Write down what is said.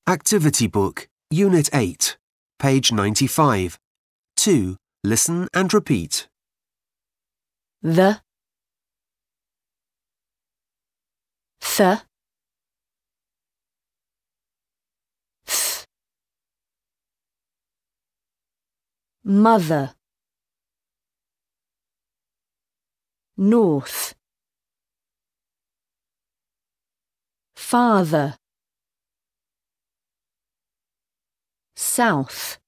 Activity Book, Unit 8, page 95. 2. Listen and repeat. The, th, th, mother, north, father, south.